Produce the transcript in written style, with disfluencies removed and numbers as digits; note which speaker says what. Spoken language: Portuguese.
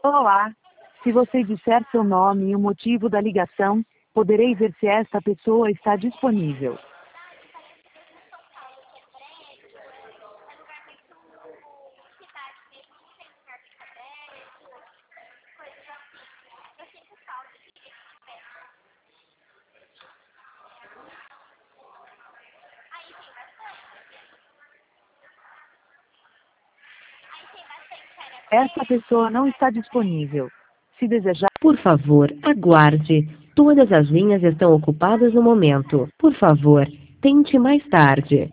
Speaker 1: Olá. Se você disser seu nome e o motivo da ligação, poderei ver se esta pessoa está disponível. Essa pessoa não está disponível. Se desejar,
Speaker 2: Por favor, aguarde. Todas as linhas estão ocupadas no momento. Por favor, tente mais tarde.